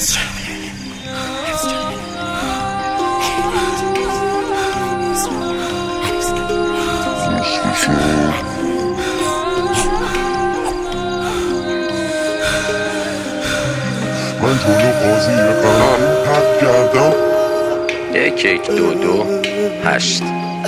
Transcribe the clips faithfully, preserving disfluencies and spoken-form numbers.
من جلو قاضی قرارم پرد کردم. یک یک دو دو هشت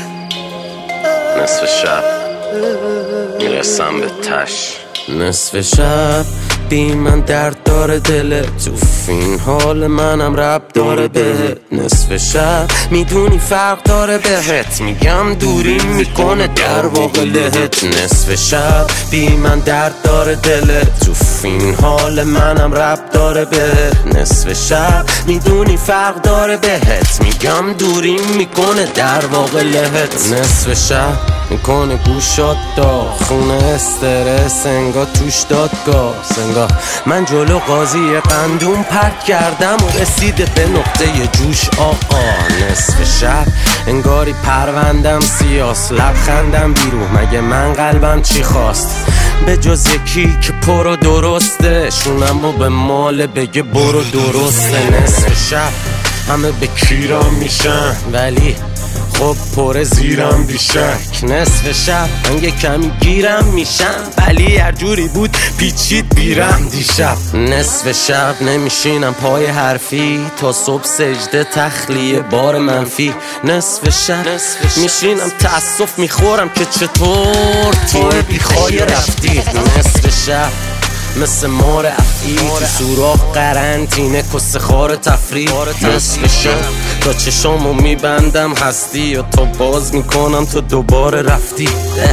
نصف شب میرسم به تش. نصف شب بی من درد داره دلت، تو این حال منم رب داره بهت. نصف شب میدونی فرق داره بهت، میگم دوری میکنه در واقع لهت. نصف شب بی من درد داره دلت، تو این حال منم رب داره بهت. نصف شب میدونی فرق داره بهت، میگم دوری میکنه در واقع لهت. نصف شب میکنه گوشات داغ، خونه استرس انگار توش دادگاه. انگار من جلو قاضی قندون پرد کردم و رسیده به نقطه جوش آقا. نصف شب انگاری پروندم سیاس، لبخندم بیرون مگه من قلبم چی خواست؟ به جز یکی که پر و درسته، شونم و به مال بگه برو درسته. نصف شب همه به کیرام میشن ولی خب پر زیرم بیشک. نصف شب من یه کمی گیرم میشم ولی هر جوری بود پیچید بیرم دیشب. نصف شب نمیشینم پای حرفی تا صبح سجده تخلیه بار منفی. نصف شب میشینم تأسف میخورم که چطور تیم بیخوای رفتی. نصف شب مثل مار افعی تو سوراخ قرنطینه کس خار تفریح. نصف شب تا چشامو میبندم هستی و تا باز میکنم تو دوباره رفتی.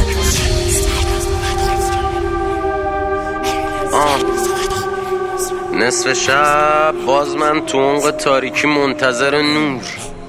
آه. نصف شب باز من تو عمق تاریکی منتظر نور.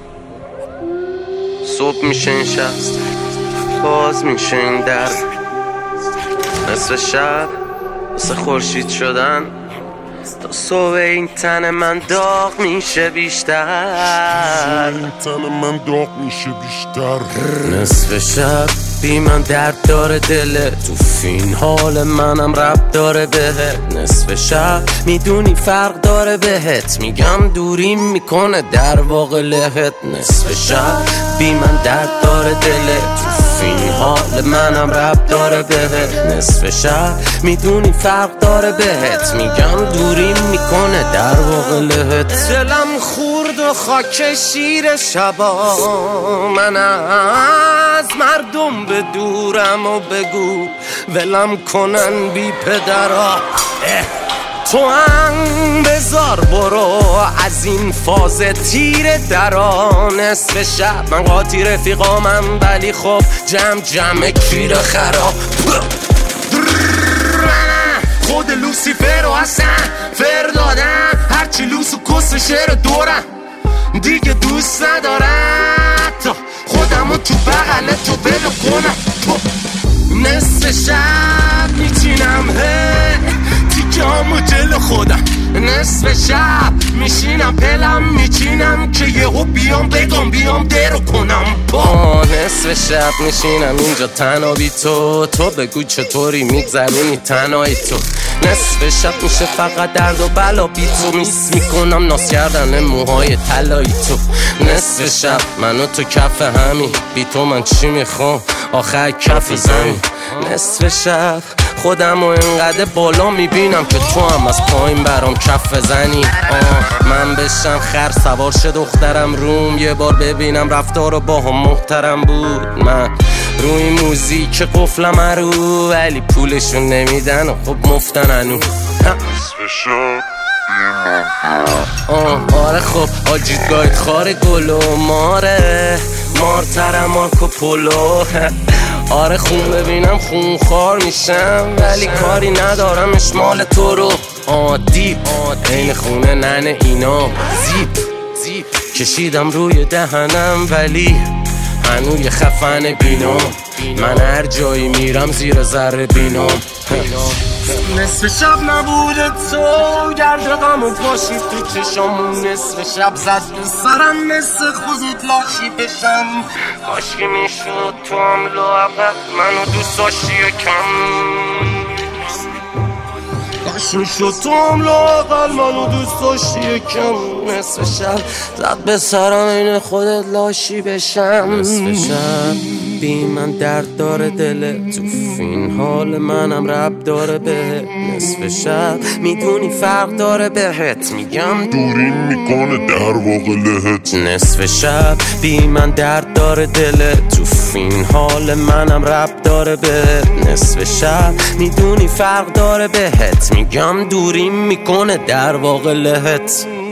صبح میشه این شب باز میشه این در. نصف شب واسه خورشید شدن تا صبح این تن من داغ میشه بیشتر. این تن من داغ میشه بیشتر. نصف شب بی من درد داره دلت، تو این حال منم رب داره بهت. نصف شب میدونی فرق داره بهت، میگم دوری میکنه در واقع لهت. نصف شب بی من درد داره دلت، تو این حال منم رب داره بهت. نصف شب میدونی فرق داره بهت، میگم دوری میکنه در واقع لهت. دلم خورد و خاک شیر شبا، من از مردم به دورم و بگو ولم کنن بی پدرا. تو هم بذار برو از این فاز تیر درا. نصف شب من قاطی رفیقامم ولی خب جمع جمع کیر خراب. خود لوسیفر و اصلا فر دادم، هرچی لوس و کس شعر دورم دیگه دوست ندارم تا خودم رو تو بغل تو بلو کنم. نصف شب میچینم هی تیکامو جلو خودم. نصف شب میشینم پلم میچینم که یهو بیام بگم بیام درو کنم با. نصف شب میشینم اینجا تنها بی تو، تو بگو چطوری میگذرونی تنهایی تو. نصف شب میشه فقط درد و بلا بی تو، میس میکنم ناس کردن موهای طلایی تو. نصف شب منو تو کف همین، بی تو من چی میخوام آخر کف زمین. نصف شب خودم و اینقدر بالا میبینم که تو هم از پایین برام کف بزنی. آه من بشم خر سوار شه دخترم روم، یه بار ببینم رفتار با هم محترم بود. من روی موزیک قفلم رو ولی پولشون نمیدن و خب مفتن انو. آه آره خب آجید گاید خار گلو ماره مارترم مارکو پولو. آره خون ببینم خون خار میشم ولی کاری ندارم اشمال تو رو. عادی این خونه ننه اینا زیب زیب کشیدم روی دهنم ولی هنوی خفن بینام. من هر جایی میرم زیر ذره بینام. نصف شب نبوده تو گرد غم و پاشید تو چشامون. نصف شب زد به سرم مثل خودت لاشی بشم. کاشکی میشد تو هم لااقل منو دوست داشتی کم. خوش میشد تو هم لااقل منو دوست داشتی یکم. نصف شب زد به سرم این خودت لاشی بشم. نصف شب بی من درد داره دلت، تو این حال منم رب داره بهت. نصف شب میدونی فرق داره بهت، میگم دوریم میکنه در واقع لهت. نصف شب بی من درد داره دلت، تو این حال منم رب داره بهت. نصف شب میدونی فرق داره بهت، میگم دوریم میکنه در واقع لهت.